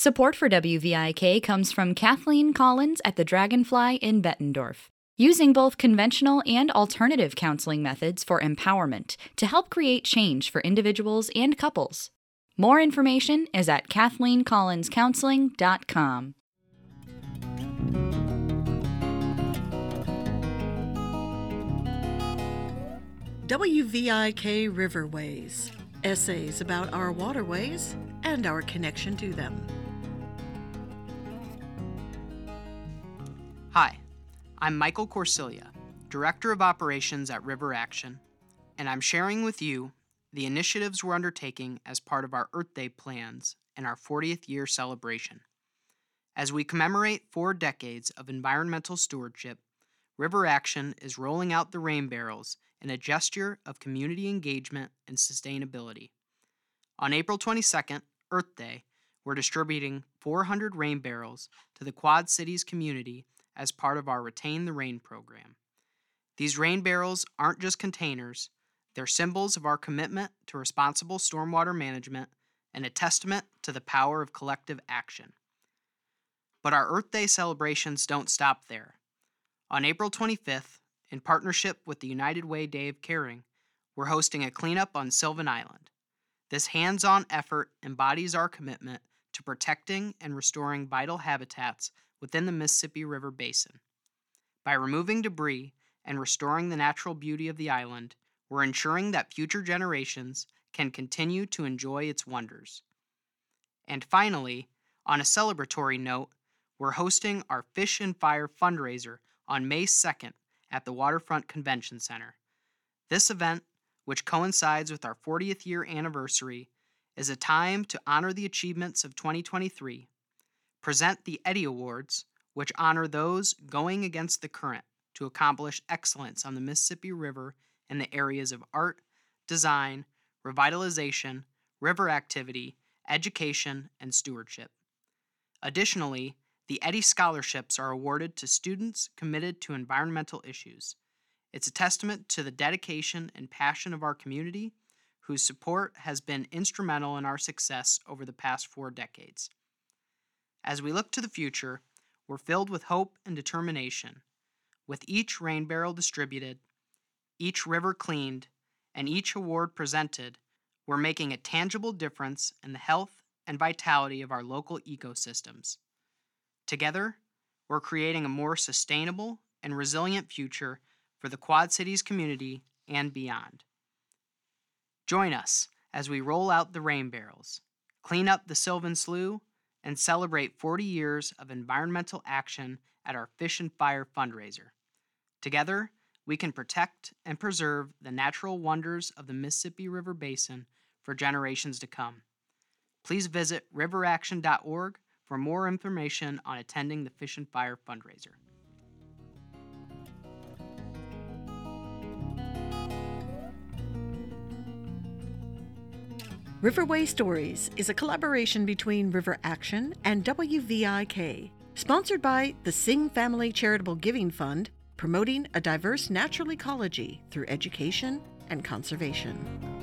Support for WVIK comes from Kathleen Collins at the Dragonfly in Bettendorf, using both conventional and alternative counseling methods for empowerment to help create change for individuals and couples. More information is at KathleenCollinsCounseling.com. WVIK Riverways, essays about our waterways and our connection to them. Hi, I'm Michael Corsilia, Director of Operations at River Action, and I'm sharing with you the initiatives we're undertaking as part of our Earth Day plans and our 40th year celebration. As we commemorate 4 decades of environmental stewardship, River Action is rolling out the rain barrels in a gesture of community engagement and sustainability. On April 22nd, Earth Day, we're distributing 400 rain barrels to the Quad Cities community as part of our Retain the Rain program. These rain barrels aren't just containers, they're symbols of our commitment to responsible stormwater management and a testament to the power of collective action. But our Earth Day celebrations don't stop there. On April 25th, in partnership with the United Way Day of Caring, we're hosting a cleanup on Sylvan Island. This hands-on effort embodies our commitment to protecting and restoring vital habitats within the Mississippi River Basin. By removing debris and restoring the natural beauty of the island, we're ensuring that future generations can continue to enjoy its wonders. And finally, on a celebratory note, we're hosting our Fish and Fire fundraiser on May 2nd at the Waterfront Convention Center. This event, which coincides with our 40th year anniversary, is a time to honor the achievements of 2023, present the Eddy Awards, which honor those going against the current to accomplish excellence on the Mississippi River in the areas of art, design, revitalization, river activity, education, and stewardship. Additionally, the Eddy Scholarships are awarded to students committed to environmental issues. It's a testament to the dedication and passion of our community, whose support has been instrumental in our success over the past 4 decades. As we look to the future, we're filled with hope and determination. With each rain barrel distributed, each river cleaned, and each award presented, we're making a tangible difference in the health and vitality of our local ecosystems. Together, we're creating a more sustainable and resilient future for the Quad Cities community and beyond. Join us as we roll out the rain barrels, clean up the Sylvan Slough, and celebrate 40 years of environmental action at our Fish and Fire fundraiser. Together, we can protect and preserve the natural wonders of the Mississippi River Basin for generations to come. Please visit riveraction.org for more information on attending the Fish and Fire fundraiser. Riverway Stories is a collaboration between River Action and WVIK, sponsored by the Singh Family Charitable Giving Fund, promoting a diverse natural ecology through education and conservation.